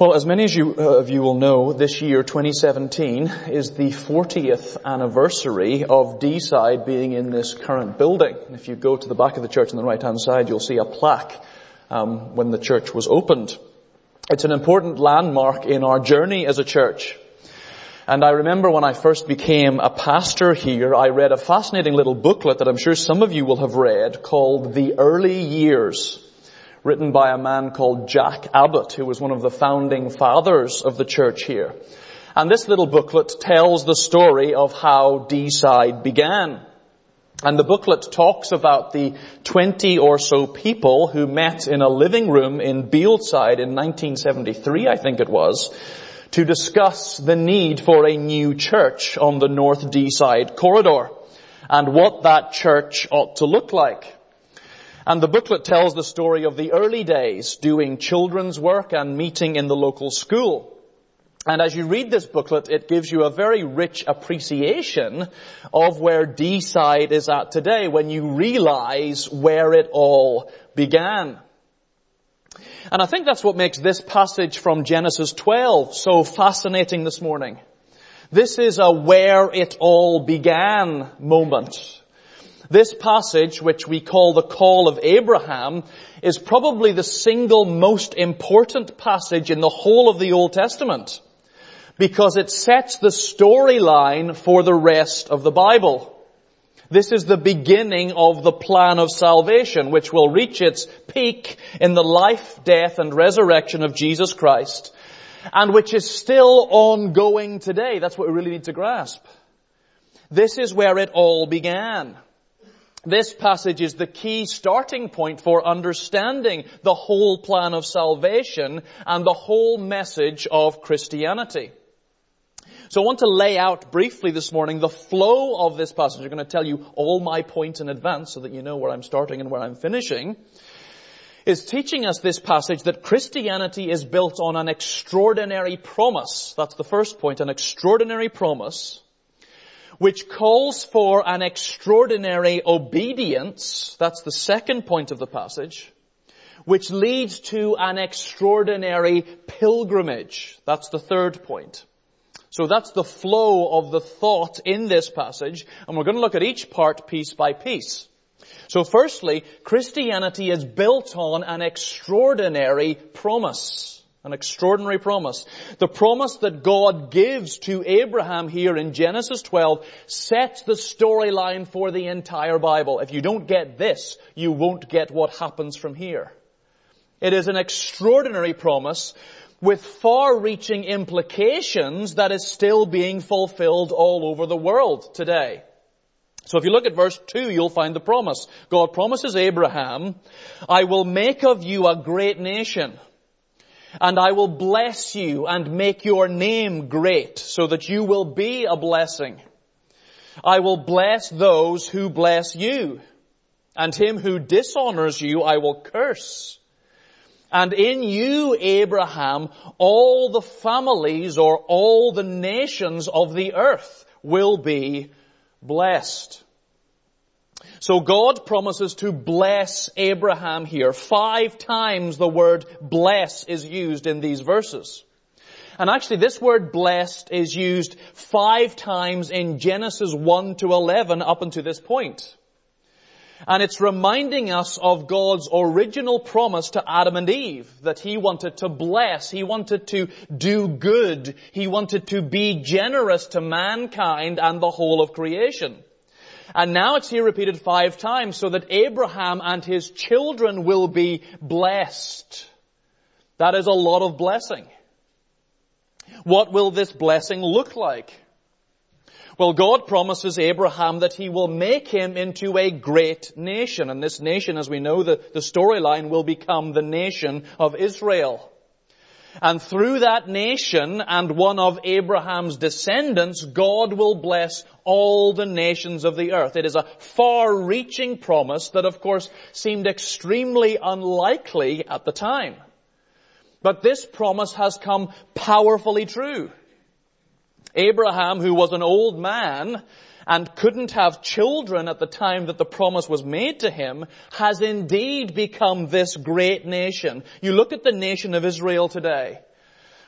Well, as many of you will know, this year, 2017, is the 40th anniversary of Deeside being in this current building. If you go to the back of the church on the right-hand side, you'll see a plaque when the church was opened. It's an important landmark in our journey as a church. And I remember when I first became a pastor here, I read a fascinating little booklet that I'm sure some of you will have read called The Early Years, written by a man called Jack Abbott, who was one of the founding fathers of the church here. And this little booklet tells the story of how Deeside began. And the booklet talks about the 20 or so people who met in a living room in Bealdside in 1973, I think it was, to discuss the need for a new church on the North Deeside corridor and what that church ought to look like. And the booklet tells the story of the early days, doing children's work and meeting in the local school. And as you read this booklet, it gives you a very rich appreciation of where Deeside is at today when you realize where it all began. And I think that's what makes this passage from Genesis 12 so fascinating this morning. This is a where it all began moment. This passage, which we call the Call of Abraham, is probably the single most important passage in the whole of the Old Testament, because it sets the storyline for the rest of the Bible. This is the beginning of the plan of salvation, which will reach its peak in the life, death, and resurrection of Jesus Christ, and which is still ongoing today. That's what we really need to grasp. This is where it all began. This passage is the key starting point for understanding the whole plan of salvation and the whole message of Christianity. So I want to lay out briefly this morning the flow of this passage. I'm going to tell you all my points in advance so that you know where I'm starting and where I'm finishing. Is teaching us this passage that Christianity is built on an extraordinary promise. That's the first point, an extraordinary promise, which calls for an extraordinary obedience. That's the second point of the passage, which leads to an extraordinary pilgrimage. That's the third point. So that's the flow of the thought in this passage, and we're going to look at each part piece by piece. So firstly, Christianity is built on an extraordinary promise. An extraordinary promise. The promise that God gives to Abraham here in Genesis 12 sets the storyline for the entire Bible. If you don't get this, you won't get what happens from here. It is an extraordinary promise with far-reaching implications that is still being fulfilled all over the world today. So if you look at verse 2, you'll find the promise. God promises Abraham, "I will make of you a great nation, and I will bless you and make your name great so that you will be a blessing. I will bless those who bless you, and him who dishonors you I will curse. And in you, Abraham, all the families or all the nations of the earth will be blessed." So God promises to bless Abraham here. 5 times the word bless is used in these verses. And actually this word blessed is used 5 times in Genesis 1 to 11 up until this point. And it's reminding us of God's original promise to Adam and Eve, that He wanted to bless, He wanted to do good, He wanted to be generous to mankind and the whole of creation. And now it's here repeated 5 times so that Abraham and his children will be blessed. That is a lot of blessing. What will this blessing look like? Well, God promises Abraham that He will make him into a great nation. And this nation, as we know, the storyline will become the nation of Israel. And through that nation and one of Abraham's descendants, God will bless all the nations of the earth. It is a far-reaching promise that, of course, seemed extremely unlikely at the time. But this promise has come powerfully true. Abraham, who was an old man and couldn't have children at the time that the promise was made to him, has indeed become this great nation. You look at the nation of Israel today.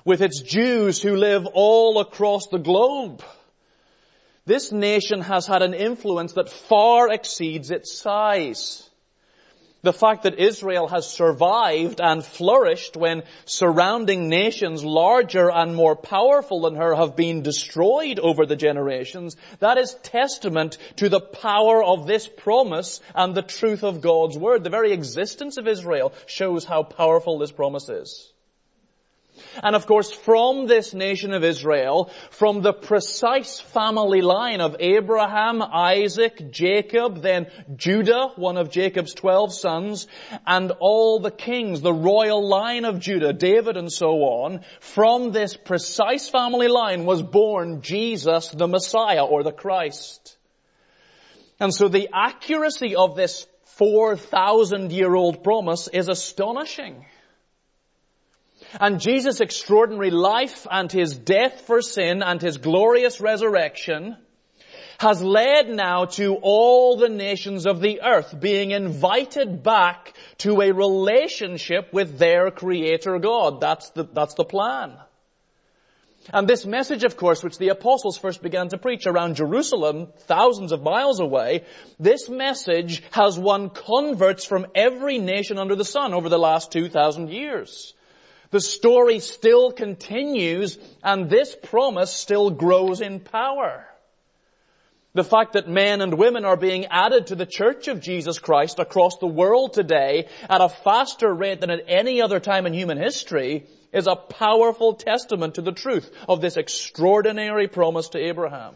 with its Jews who live all across the globe. This nation has had an influence that far exceeds its size. The fact that Israel has survived and flourished when surrounding nations larger and more powerful than her have been destroyed over the generations, that is testament to the power of this promise and the truth of God's word. The very existence of Israel shows how powerful this promise is. And of course, from this nation of Israel, from the precise family line of Abraham, Isaac, Jacob, then Judah, one of Jacob's 12 sons, and all the kings, the royal line of Judah, David and so on, from this precise family line was born Jesus, the Messiah, or the Christ. And so the accuracy of this 4,000-year-old promise is astonishing. And Jesus' extraordinary life and His death for sin and His glorious resurrection has led now to all the nations of the earth being invited back to a relationship with their Creator God. That's the plan. And this message, of course, which the apostles first began to preach around Jerusalem, thousands of miles away, this message has won converts from every nation under the sun over the last 2,000 years. The story still continues, and this promise still grows in power. The fact that men and women are being added to the Church of Jesus Christ across the world today at a faster rate than at any other time in human history is a powerful testament to the truth of this extraordinary promise to Abraham.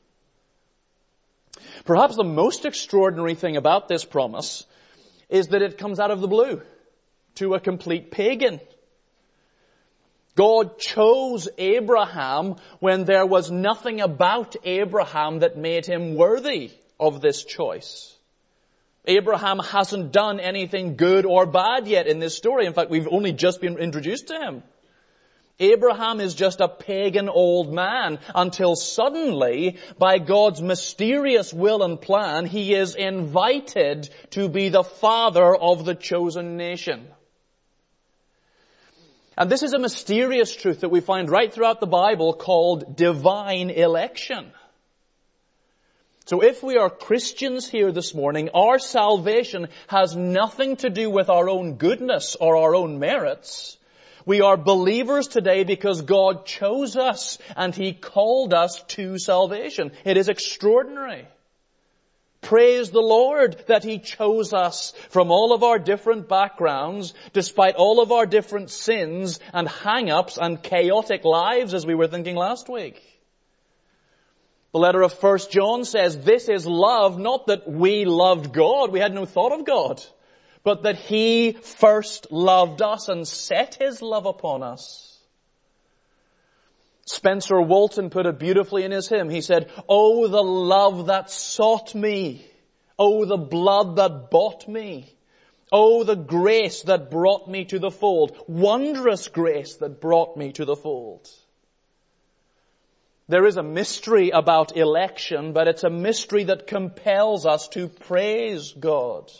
Perhaps the most extraordinary thing about this promise is that it comes out of the blue to a complete pagan. God chose Abraham when there was nothing about Abraham that made him worthy of this choice. Abraham hasn't done anything good or bad yet in this story. In fact, we've only just been introduced to him. Abraham is just a pagan old man until suddenly, by God's mysterious will and plan, he is invited to be the father of the chosen nation. And this is a mysterious truth that we find right throughout the Bible called divine election. So if we are Christians here this morning, our salvation has nothing to do with our own goodness or our own merits. We are believers today because God chose us and He called us to salvation. It is extraordinary. Praise the Lord that He chose us from all of our different backgrounds, despite all of our different sins and hang-ups and chaotic lives, as we were thinking last week. The letter of 1 John says, this is love, not that we loved God, we had no thought of God, but that He first loved us and set His love upon us. Spencer Walton put it beautifully in his hymn. He said, "Oh, the love that sought me. Oh, the blood that bought me. Oh, the grace that brought me to the fold. Wondrous grace that brought me to the fold." There is a mystery about election, but it's a mystery that compels us to praise God.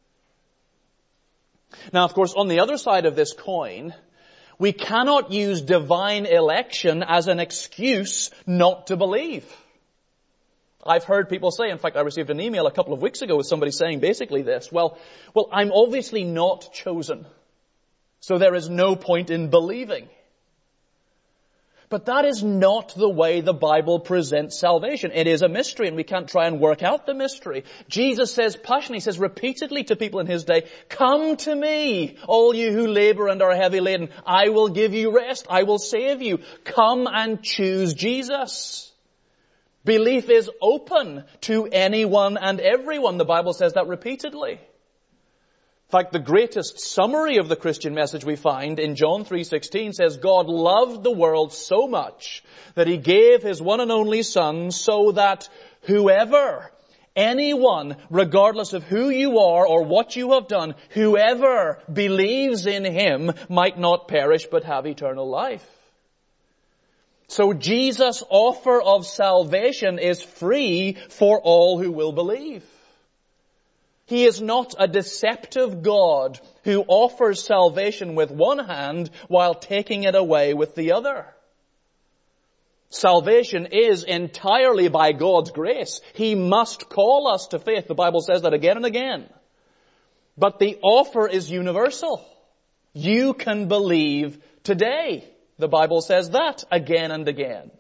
Now, of course, on the other side of this coin, we cannot use divine election as an excuse not to believe. I've heard people say, in fact, I received an email a couple of weeks ago with somebody saying basically this, well, I'm obviously not chosen, so there is no point in believing. But that is not the way the Bible presents salvation. It is a mystery, and we can't try and work out the mystery. Jesus says passionately, He says repeatedly to people in His day, "Come to me, all you who labor and are heavy laden. I will give you rest. I will save you. Come and choose Jesus." Belief is open to anyone and everyone. The Bible says that repeatedly. In fact, the greatest summary of the Christian message we find in John 3:16 says, God loved the world so much that He gave His one and only Son so that whoever, anyone, regardless of who you are or what you have done, whoever believes in Him might not perish but have eternal life. So Jesus' offer of salvation is free for all who will believe. He is not a deceptive God who offers salvation with one hand while taking it away with the other. Salvation is entirely by God's grace. He must call us to faith. The Bible says that again and again. But the offer is universal. You can believe today. The Bible says that again and again.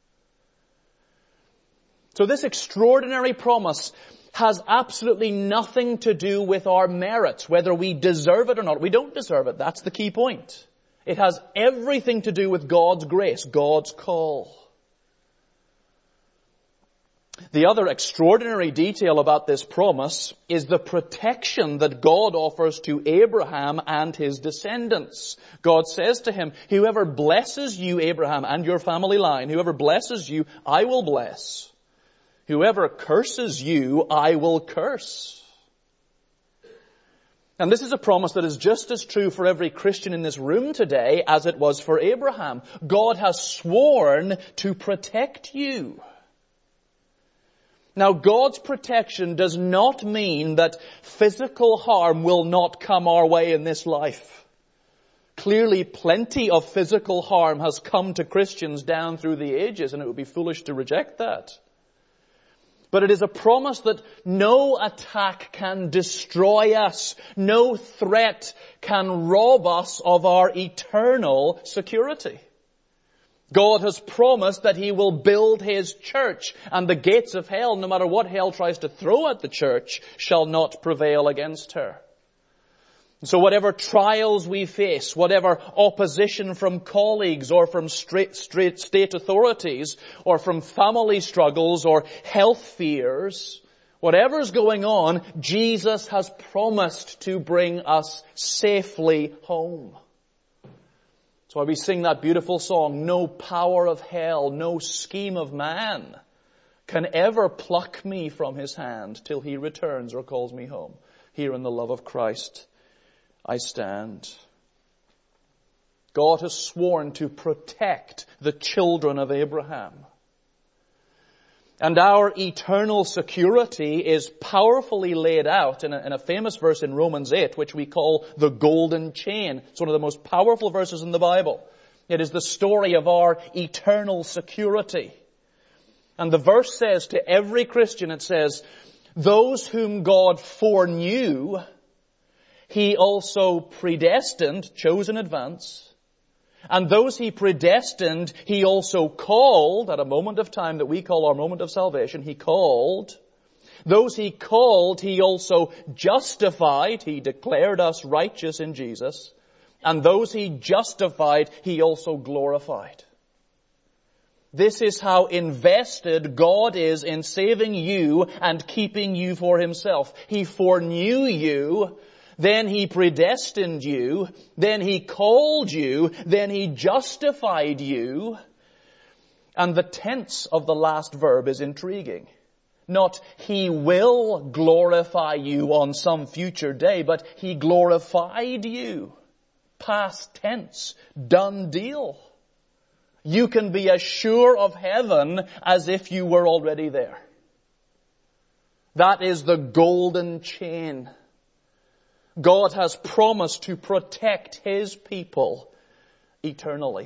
So this extraordinary promise has absolutely nothing to do with our merits, whether we deserve it or not. We don't deserve it. That's the key point. It has everything to do with God's grace, God's call. The other extraordinary detail about this promise is the protection that God offers to Abraham and his descendants. God says to him, whoever blesses you, Abraham, and your family line, whoever blesses you, I will bless. Whoever curses you, I will curse. And this is a promise that is just as true for every Christian in this room today as it was for Abraham. God has sworn to protect you. Now, God's protection does not mean that physical harm will not come our way in this life. Clearly, plenty of physical harm has come to Christians down through the ages, and it would be foolish to reject that. But it is a promise that no attack can destroy us. No threat can rob us of our eternal security. God has promised that He will build His church, and the gates of hell, no matter what hell tries to throw at the church, shall not prevail against her. So whatever trials we face, whatever opposition from colleagues or from state authorities or from family struggles or health fears, whatever's going on, Jesus has promised to bring us safely home. That's why we sing that beautiful song, no power of hell, no scheme of man can ever pluck me from His hand till He returns or calls me home. Here in the love of Christ I stand. God has sworn to protect the children of Abraham. And our eternal security is powerfully laid out in a famous verse in Romans 8, which we call the golden chain. It's one of the most powerful verses in the Bible. It is the story of our eternal security. And the verse says to every Christian, it says, those whom God foreknew, He also predestined, chose in advance. And those He predestined, He also called, at a moment of time that we call our moment of salvation, He called. Those He called, He also justified. He declared us righteous in Jesus. And those He justified, He also glorified. This is how invested God is in saving you and keeping you for Himself. He foreknew you. Then He predestined you, then He called you, then He justified you. And the tense of the last verb is intriguing. Not He will glorify you on some future day, but He glorified you. Past tense, done deal. You can be as sure of heaven as if you were already there. That is the golden chain. God has promised to protect His people eternally.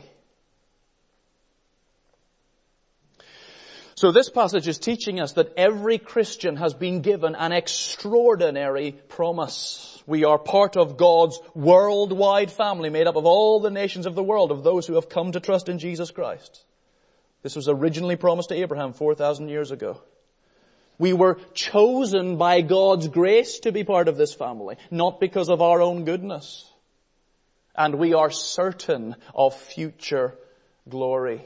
So this passage is teaching us that every Christian has been given an extraordinary promise. We are part of God's worldwide family made up of all the nations of the world, of those who have come to trust in Jesus Christ. This was originally promised to Abraham 4,000 years ago. We were chosen by God's grace to be part of this family, not because of our own goodness. And we are certain of future glory.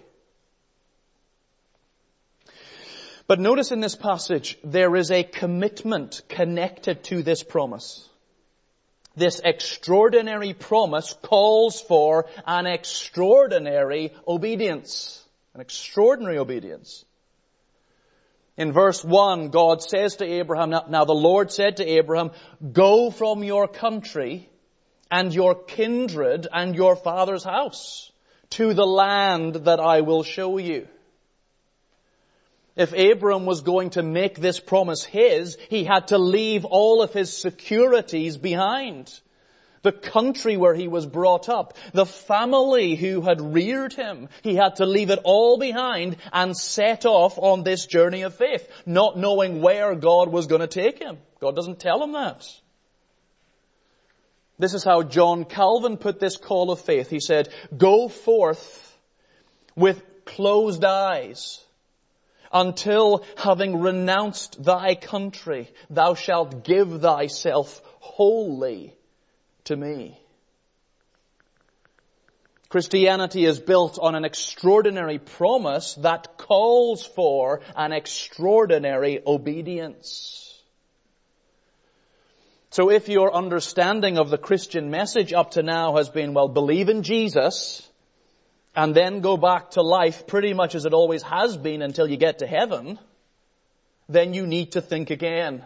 But notice in this passage, there is a commitment connected to this promise. This extraordinary promise calls for an extraordinary obedience. An extraordinary obedience. In verse 1, God says to Abraham, now the Lord said to Abraham, go from your country and your kindred and your father's house to the land that I will show you. If Abram was going to make this promise his, he had to leave all of his securities behind. the country where he was brought up, the family who had reared him. He had to leave it all behind and set off on this journey of faith, not knowing where God was going to take him. God doesn't tell him that. This is how John Calvin put this call of faith. He said, "Go forth with closed eyes, until, having renounced thy country, thou shalt give thyself wholly to me." Christianity is built on an extraordinary promise that calls for an extraordinary obedience. So if your understanding of the Christian message up to now has been, well, believe in Jesus and then go back to life pretty much as it always has been until you get to heaven, then you need to think again.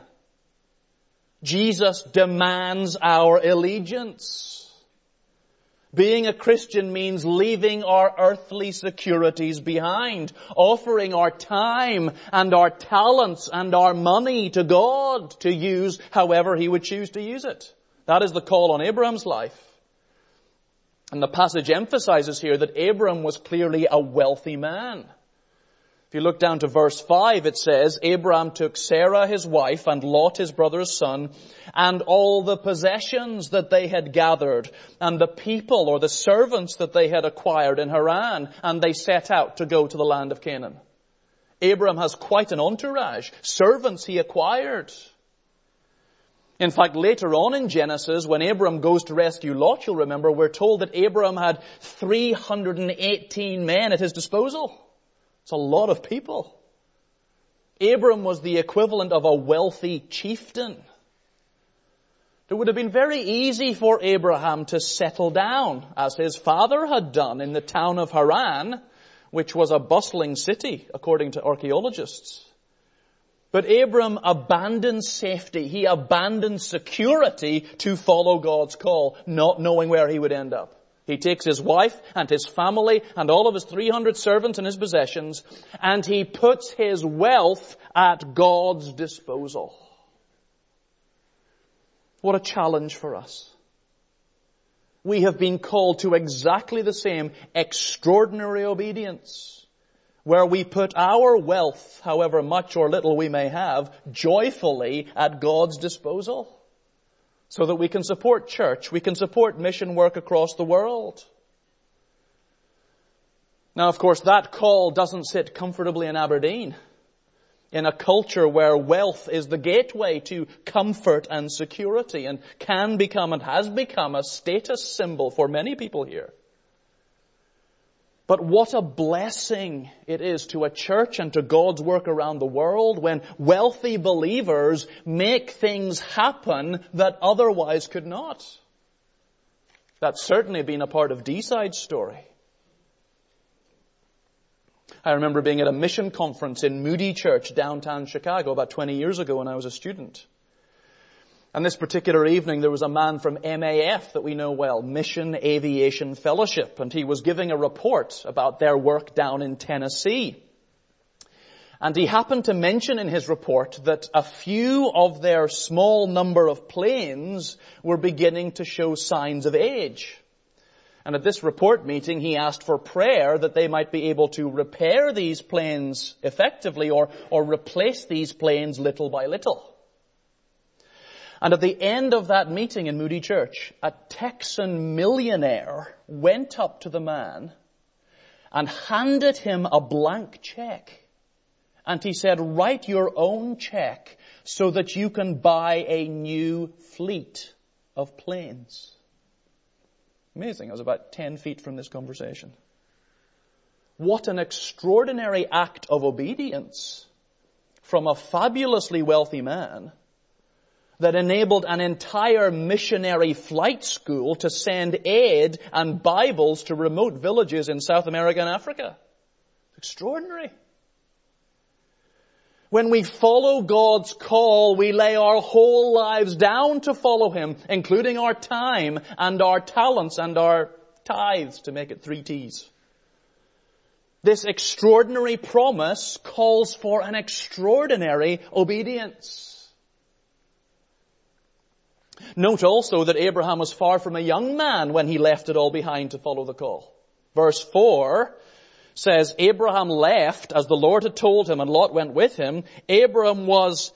Jesus demands our allegiance. Being a Christian means leaving our earthly securities behind, offering our time and our talents and our money to God to use however He would choose to use it. That is the call on Abraham's life. And the passage emphasizes here that Abram was clearly a wealthy man. If you look down to verse 5, it says, Abram took Sarah his wife and Lot his brother's son and all the possessions that they had gathered and the people or the servants that they had acquired in Haran, and they set out to go to the land of Canaan. Abram has quite an entourage. Servants he acquired. In fact, later on in Genesis, when Abram goes to rescue Lot, you'll remember, we're told that Abram had 318 men at his disposal. It's a lot of people. Abram was the equivalent of a wealthy chieftain. It would have been very easy for Abraham to settle down, as his father had done in the town of Haran, which was a bustling city, according to archaeologists. But Abram abandoned safety. He abandoned security to follow God's call, not knowing where he would end up. He takes his wife and his family and all of his 300 servants and his possessions, and he puts his wealth at God's disposal. What a challenge for us. We have been called to exactly the same extraordinary obedience, where we put our wealth, however much or little we may have, joyfully at God's disposal, so that we can support church, we can support mission work across the world. Now, of course, that call doesn't sit comfortably in Aberdeen, in a culture where wealth is the gateway to comfort and security, and can become and has become a status symbol for many people here. But what a blessing it is to a church and to God's work around the world when wealthy believers make things happen that otherwise could not. That's certainly been a part of D-Side's story. I remember being at a mission conference in Moody Church, downtown Chicago, about 20 years ago when I was a student. And this particular evening, there was a man from MAF that we know well, Mission Aviation Fellowship, and he was giving a report about their work down in Tennessee. And he happened to mention in his report that a few of their small number of planes were beginning to show signs of age. And at this report meeting, he asked for prayer that they might be able to repair these planes effectively or replace these planes little by little. And at the end of that meeting in Moody Church, a Texan millionaire went up to the man and handed him a blank check. And he said, write your own check so that you can buy a new fleet of planes. Amazing. I was about 10 feet from this conversation. What an extraordinary act of obedience from a fabulously wealthy man that enabled an entire missionary flight school to send aid and Bibles to remote villages in South America and Africa. It's extraordinary. When we follow God's call, we lay our whole lives down to follow Him, including our time and our talents and our tithes, to make it 3 T's. This extraordinary promise calls for an extraordinary obedience. Note also that Abraham was far from a young man when he left it all behind to follow the call. Verse 4 says, Abraham left as the Lord had told him, and Lot went with him. Abraham was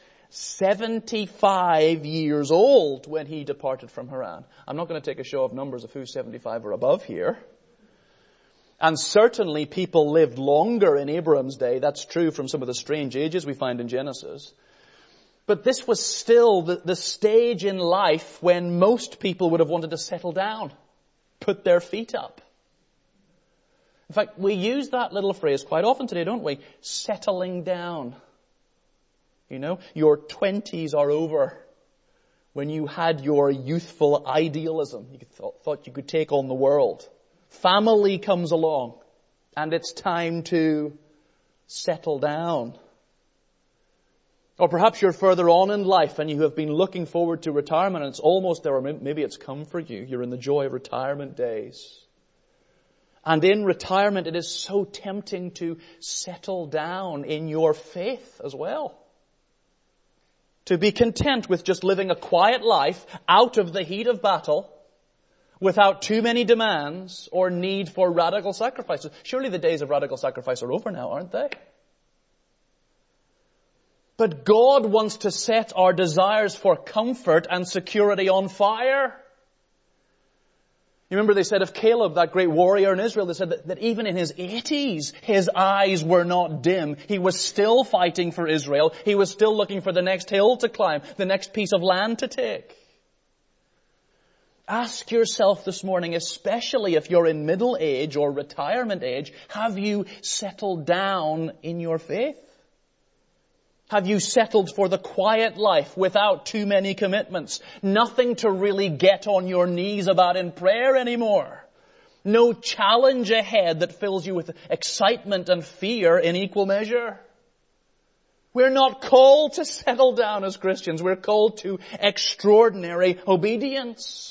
75 years old when he departed from Haran. I'm not going to take a show of numbers of who's 75 or above here. And certainly people lived longer in Abraham's day. That's true from some of the strange ages we find in Genesis. But this was still the stage in life when most people would have wanted to settle down, put their feet up. In fact, we use that little phrase quite often today, don't we? Settling down. You know, your 20s are over. When you had your youthful idealism, you thought you could take on the world. Family comes along, and it's time to settle down. Or perhaps you're further on in life and you have been looking forward to retirement and it's almost there, or maybe it's come for you. You're in the joy of retirement days. And in retirement, it is so tempting to settle down in your faith as well. To be content with just living a quiet life out of the heat of battle, without too many demands or need for radical sacrifices. Surely the days of radical sacrifice are over now, aren't they? But God wants to set our desires for comfort and security on fire. You remember they said of Caleb, that great warrior in Israel, they said that even in his 80s, his eyes were not dim. He was still fighting for Israel. He was still looking for the next hill to climb, the next piece of land to take. Ask yourself this morning, especially if you're in middle age or retirement age, have you settled down in your faith? Have you settled for the quiet life without too many commitments? Nothing to really get on your knees about in prayer anymore. No challenge ahead that fills you with excitement and fear in equal measure. We're not called to settle down as Christians. We're called to extraordinary obedience.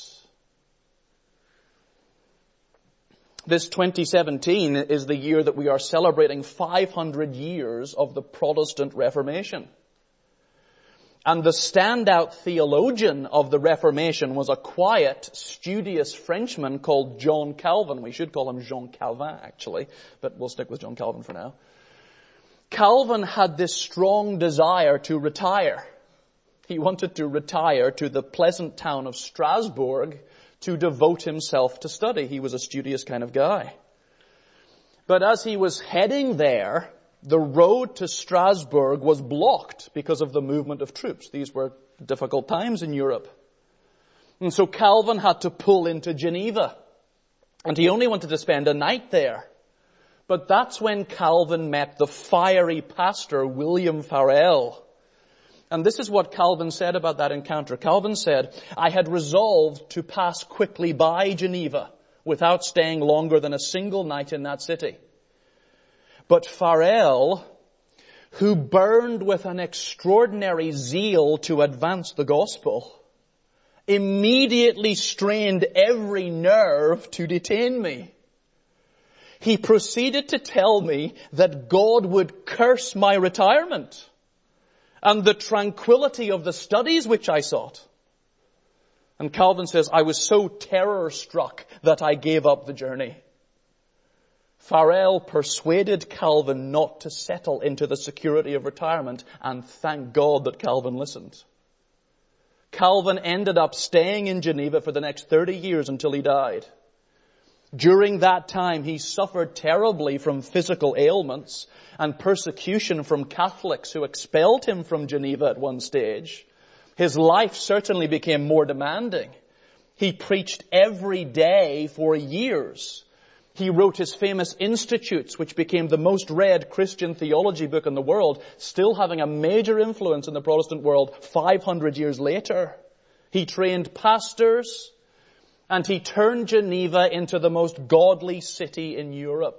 This 2017 is the year that we are celebrating 500 years of the Protestant Reformation. And the standout theologian of the Reformation was a quiet, studious Frenchman called John Calvin. We should call him Jean Calvin, actually, but we'll stick with John Calvin for now. Calvin had this strong desire to retire. He wanted to retire to the pleasant town of Strasbourg to devote himself to study. He was a studious kind of guy. But as he was heading there, the road to Strasbourg was blocked because of the movement of troops. These were difficult times in Europe. And so Calvin had to pull into Geneva. And he only wanted to spend a night there. But that's when Calvin met the fiery pastor, William Farel. And this is what Calvin said about that encounter. Calvin said, I had resolved to pass quickly by Geneva without staying longer than a single night in that city. But Farel, who burned with an extraordinary zeal to advance the gospel, immediately strained every nerve to detain me. He proceeded to tell me that God would curse my retirement and the tranquility of the studies which I sought. And Calvin says, I was so terror-struck that I gave up the journey. Farel persuaded Calvin not to settle into the security of retirement, and thank God that Calvin listened. Calvin ended up staying in Geneva for the next 30 years until he died. During that time, he suffered terribly from physical ailments and persecution from Catholics who expelled him from Geneva at one stage. His life certainly became more demanding. He preached every day for years. He wrote his famous Institutes, which became the most read Christian theology book in the world, still having a major influence in the Protestant world 500 years later. He trained pastors, and he turned Geneva into the most godly city in Europe.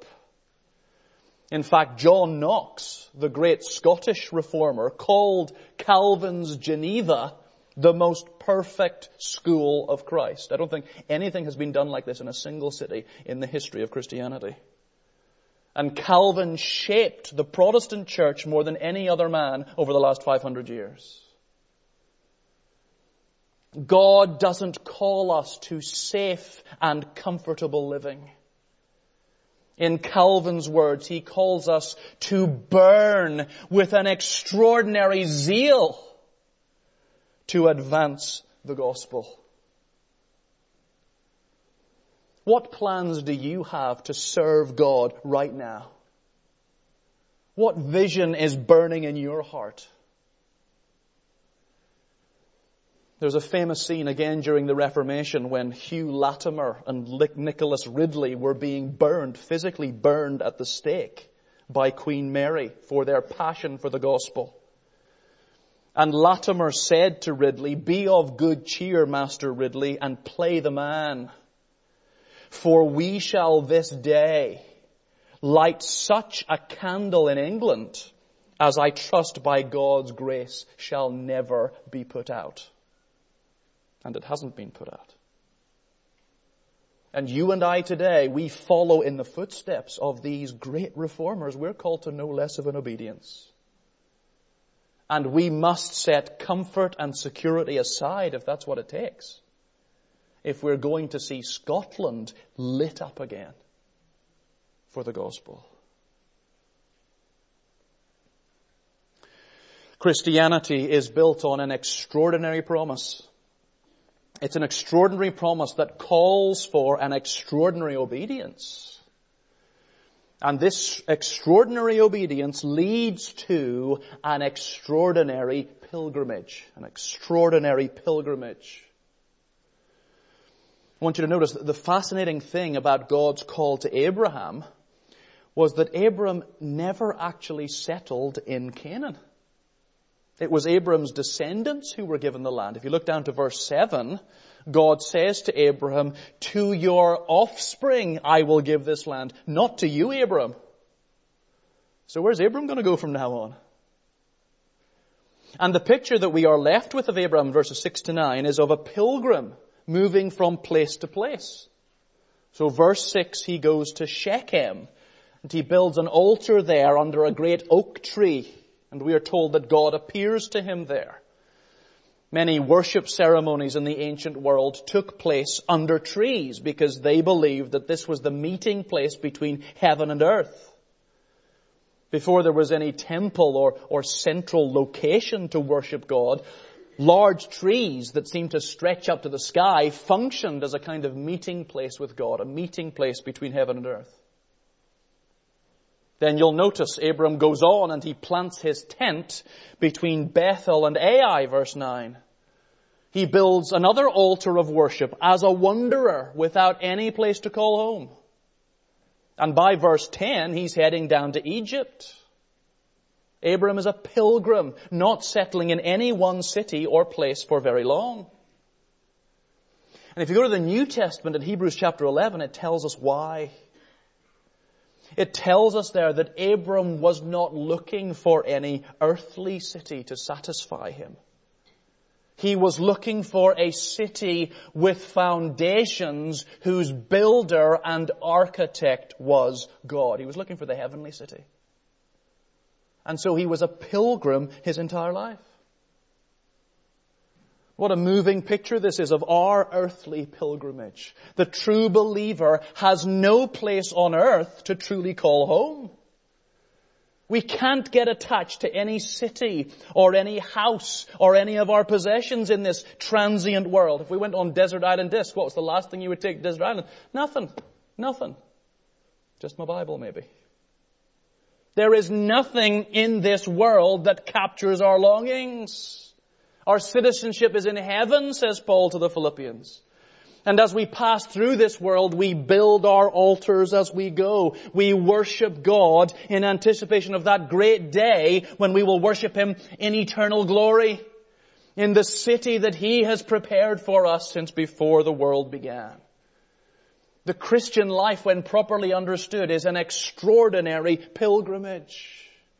In fact, John Knox, the great Scottish reformer, called Calvin's Geneva the most perfect school of Christ. I don't think anything has been done like this in a single city in the history of Christianity. And Calvin shaped the Protestant church more than any other man over the last 500 years. God doesn't call us to safe and comfortable living. In Calvin's words, he calls us to burn with an extraordinary zeal to advance the gospel. What plans do you have to serve God right now? What vision is burning in your heart? There's a famous scene again during the Reformation when Hugh Latimer and Nicholas Ridley were being burned, physically burned at the stake by Queen Mary for their passion for the gospel. And Latimer said to Ridley, "Be of good cheer, Master Ridley, and play the man. For we shall this day light such a candle in England as I trust by God's grace shall never be put out." And it hasn't been put out. And you and I today, we follow in the footsteps of these great reformers. We're called to no less of an obedience. And we must set comfort and security aside if that's what it takes, if we're going to see Scotland lit up again for the gospel. Christianity is built on an extraordinary promise. It's an extraordinary promise that calls for an extraordinary obedience. And this extraordinary obedience leads to an extraordinary pilgrimage. An extraordinary pilgrimage. I want you to notice that the fascinating thing about God's call to Abraham was that Abram never actually settled in Canaan. It was Abram's descendants who were given the land. If you look down to verse 7, God says to Abraham, "To your offspring I will give this land, not to you, Abram." So where's Abram going to go from now on? And the picture that we are left with of Abraham, verses 6 to 9, is of a pilgrim moving from place to place. So verse 6, he goes to Shechem, and he builds an altar there under a great oak tree. And we are told that God appears to him there. Many worship ceremonies in the ancient world took place under trees because they believed that this was the meeting place between heaven and earth. Before there was any temple or central location to worship God, large trees that seemed to stretch up to the sky functioned as a kind of meeting place with God, a meeting place between heaven and earth. Then you'll notice Abram goes on and he plants his tent between Bethel and Ai, verse 9. He builds another altar of worship as a wanderer without any place to call home. And by verse 10, he's heading down to Egypt. Abram is a pilgrim, not settling in any one city or place for very long. And if you go to the New Testament in Hebrews chapter 11, it tells us why. It tells us there that Abram was not looking for any earthly city to satisfy him. He was looking for a city with foundations whose builder and architect was God. He was looking for the heavenly city. And so he was a pilgrim his entire life. What a moving picture this is of our earthly pilgrimage. The true believer has no place on earth to truly call home. We can't get attached to any city or any house or any of our possessions in this transient world. If we went on Desert Island Disc, what was the last thing you would take to Desert Island? Nothing. Just my Bible, maybe. There is nothing in this world that captures our longings. Our citizenship is in heaven, says Paul to the Philippians. And as we pass through this world, we build our altars as we go. We worship God in anticipation of that great day when we will worship Him in eternal glory, in the city that He has prepared for us since before the world began. The Christian life, when properly understood, is an extraordinary pilgrimage.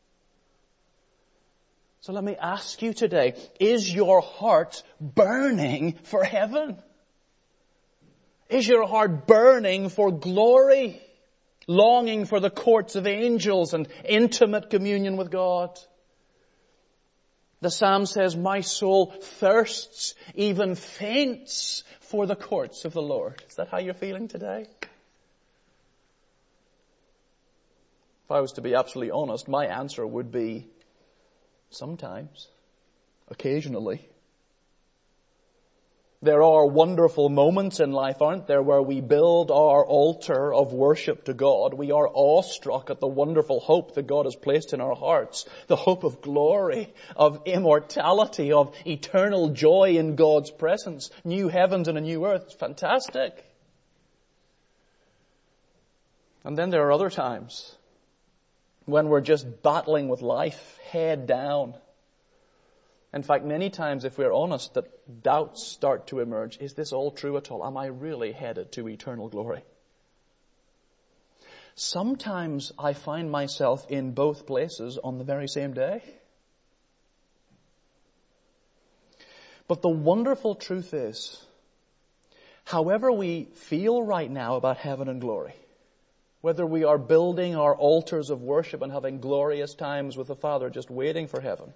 So let me ask you today, is your heart burning for heaven? Is your heart burning for glory? Longing for the courts of angels and intimate communion with God? The psalm says, my soul thirsts, even faints for the courts of the Lord. Is that how you're feeling today? If I was to be absolutely honest, my answer would be sometimes, occasionally. There are wonderful moments in life, aren't there, where we build our altar of worship to God. We are awestruck at the wonderful hope that God has placed in our hearts. The hope of glory, of immortality, of eternal joy in God's presence. New heavens and a new earth. It's fantastic. And then there are other times when we're just battling with life, head down. In fact, many times, if we're honest, that doubts start to emerge. Is this all true at all? Am I really headed to eternal glory? Sometimes I find myself in both places on the very same day. But the wonderful truth is, however we feel right now about heaven and glory, whether we are building our altars of worship and having glorious times with the Father just waiting for heaven,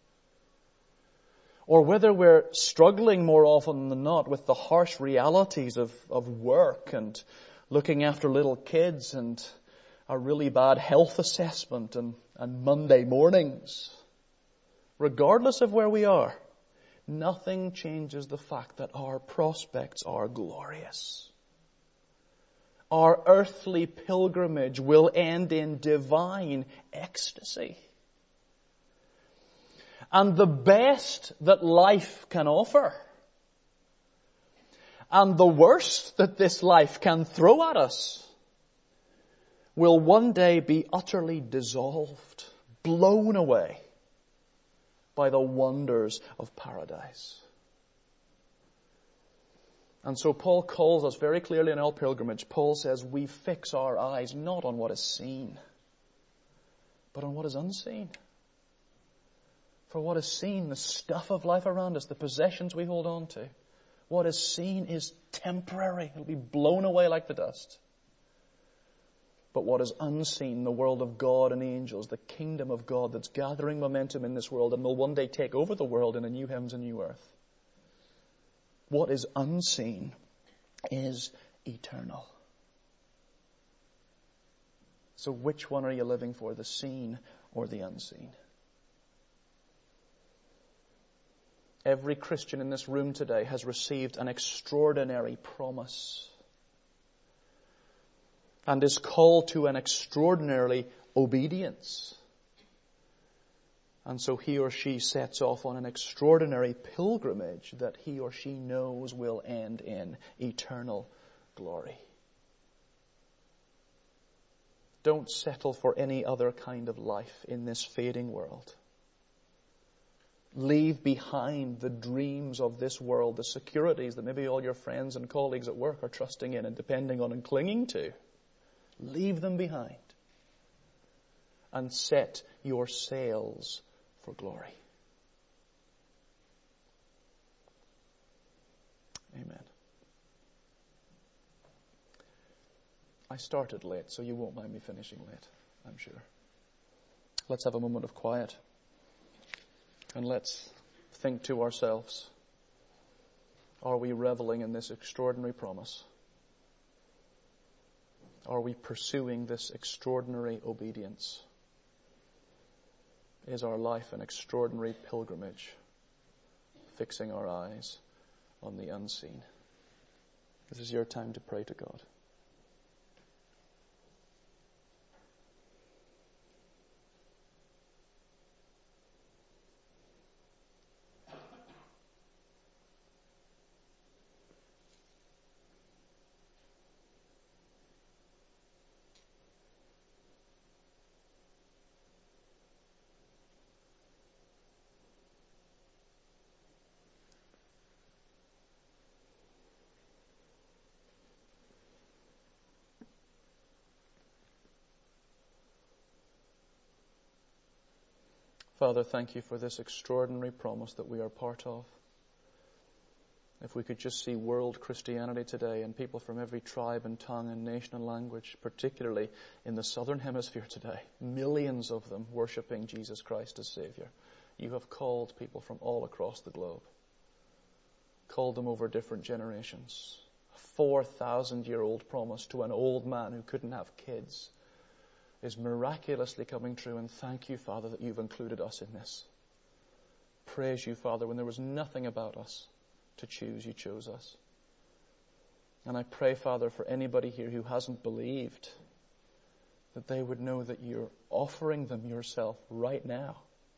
or whether we're struggling more often than not with the harsh realities of work and looking after little kids and a really bad health assessment and Monday mornings. Regardless of where we are, nothing changes the fact that our prospects are glorious. Our earthly pilgrimage will end in divine ecstasy. And the best that life can offer, and the worst that this life can throw at us, will one day be utterly dissolved, blown away by the wonders of paradise. And so Paul calls us very clearly in our pilgrimage. Paul says we fix our eyes not on what is seen, but on what is unseen. For what is seen, the stuff of life around us, the possessions we hold on to, what is seen is temporary. It'll be blown away like the dust. But what is unseen, the world of God and angels, the kingdom of God that's gathering momentum in this world and will one day take over the world in a new heavens and new earth. What is unseen is eternal. So which one are you living for, the seen or the unseen? Every Christian in this room today has received an extraordinary promise and is called to an extraordinary obedience. And so he or she sets off on an extraordinary pilgrimage that he or she knows will end in eternal glory. Don't settle for any other kind of life in this fading world. Leave behind the dreams of this world, the securities that maybe all your friends and colleagues at work are trusting in and depending on and clinging to. Leave them behind and set your sails for glory. Amen. I started late, so you won't mind me finishing late, I'm sure. Let's have a moment of quiet. And let's think to ourselves, are we reveling in this extraordinary promise? Are we pursuing this extraordinary obedience? Is our life an extraordinary pilgrimage, fixing our eyes on the unseen? This is your time to pray to God. Father, thank you for this extraordinary promise that we are part of. If we could just see world Christianity today and people from every tribe and tongue and nation and language, particularly in the southern hemisphere today, millions of them worshiping Jesus Christ as Savior. you have called people from all across the globe. Called them over different generations. A 4,000-year-old promise to an old man who couldn't have kids is miraculously coming true, and thank you, Father, that you've included us in this. Praise you, Father, when there was nothing about us to choose, you chose us. And I pray, Father, for anybody here who hasn't believed, that they would know that you're offering them yourself right now,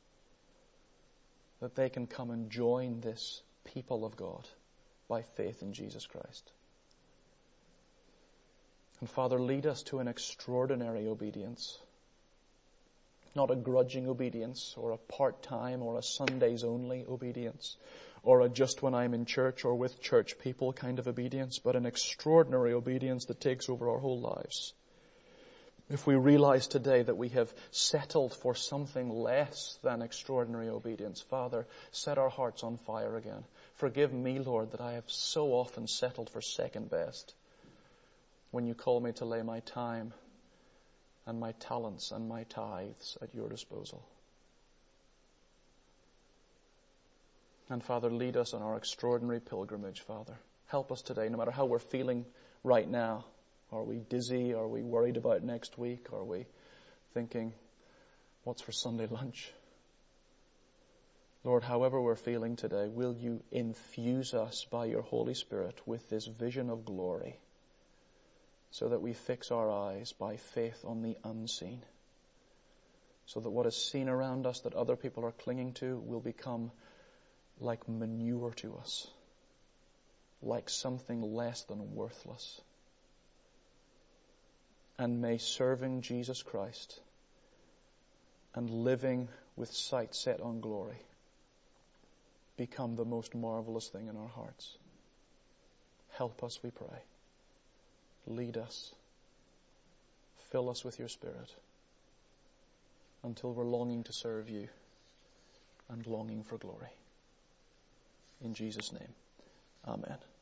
that they can come and join this people of God by faith in Jesus Christ. And Father, lead us to an extraordinary obedience. Not a grudging obedience or a part-time or a Sundays only obedience or a just when I'm in church or with church people kind of obedience, but an extraordinary obedience that takes over our whole lives. If we realize today that we have settled for something less than extraordinary obedience, Father, set our hearts on fire again. Forgive me, Lord, that I have so often settled for second best when you call me to lay my time and my talents and my tithes at your disposal. And Father, lead us on our extraordinary pilgrimage, Father. Help us today, no matter how we're feeling right now. Are we dizzy? Are we worried about next week? Are we thinking, what's for Sunday lunch? Lord, however we're feeling today, will you infuse us by your Holy Spirit with this vision of glory so that we fix our eyes by faith on the unseen, so that what is seen around us that other people are clinging to will become like manure to us, like something less than worthless. And may serving Jesus Christ and living with sight set on glory become the most marvelous thing in our hearts. Help us, we pray. Lead us. Fill us with your Spirit until we're longing to serve you and longing for glory. In Jesus' name, amen.